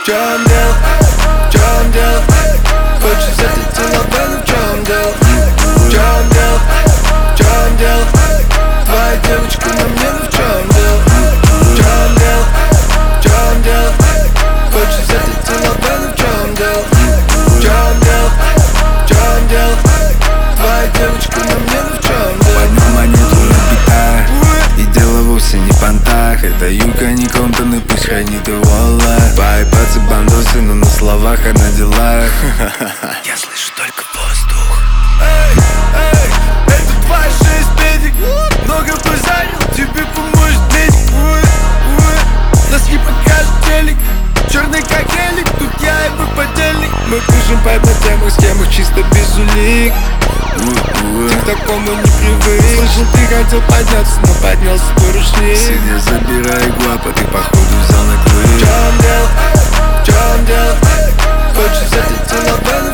чем дело? В чем дело? Хочешь взять целовать, в чем дело? В чем дело? В чем дело? Твоя девочка на мне, ну в чем дело? В чем дело? В чем дело? Хочешь взять целовать, ну в чем дело? В чем дело? В чем дело? Твоя девочка на мне, ну в чем дело? Поднял монету на битах, и дело вовсе не в понтах. Это юбка не Компton, пусть хранит его Аллах. Поебаться бандосы, но на словах, а на делах я слышу только воздух. Эй, это 2,6 педик. Много бы занял, тебе поможет медик. Нас не покажет телек, черный как элик, тут я и мой подельник. Мы пишем по одной темах, схемах чисто без улик. Ты к такому не привык. Слышал, ты хотел подняться, но поднялся по ручник. Сидя, забирай гуапа, ты походу взял на В клык. чем дело? В чем дело? Хочешь взять и целовать?